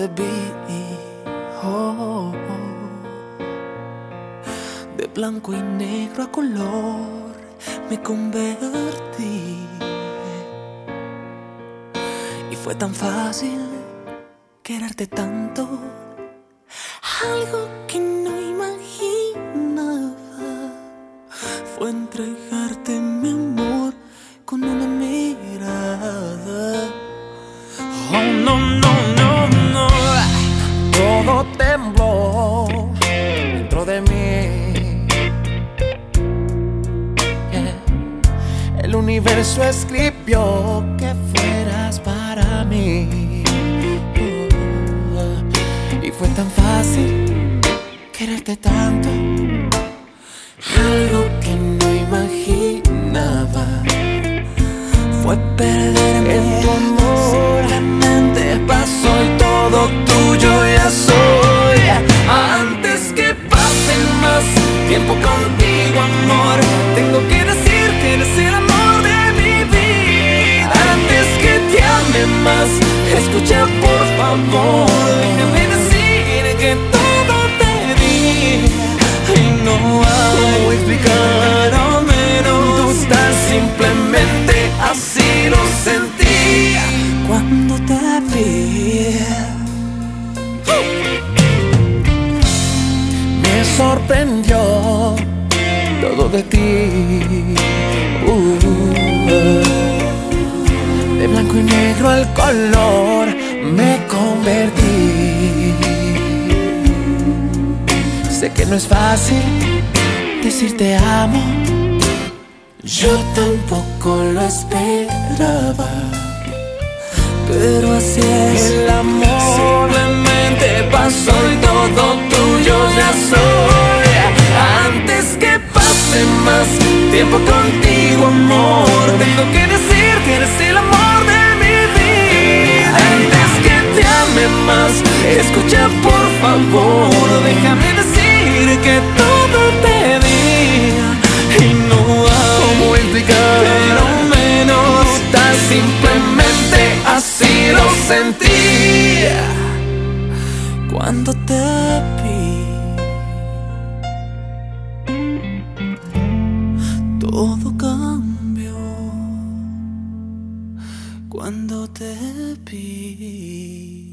te vi, oh, de blanco y negro a color me convertí. Y fue tan fácil quererte tanto, algo que no imaginaba fue entregarte mi amor con una mirada. Oh, no, no, no, no. Todo tembló dentro de mí. Yeah. El universo escribió que fueras para mí. Y fue tan fácil quererte tanto, algo que no imaginaba fue perderme en tu amor. Simplemente pasó y todo tuyo ya soy. Antes que pase más tiempo contigo, amor, tengo que decir que eres el amor de mi vida. Antes que te ame más, escucha por favor, déjame decir que todo te di y no hay ¿Cómo explicar? al menos Dudas, simplemente así lo sentí cuando te vi. Me sorprendió todo de ti. De blanco y negro al color me convertí. Sé que no es fácil decir te amo, Yo tampoco lo esperaba, pero así es el amor. Simplemente pasó y todo tuyo ya soy. Antes que pase más tiempo contigo, amor, tengo que decir que eres el amor de mi vida. Antes que te ame más, escucha por favor, déjame decir que todo te di y no hay ¿Cómo explicar? pero menos tan simplemente así lo sentí cuando te vi. Todo cambió cuando te vi.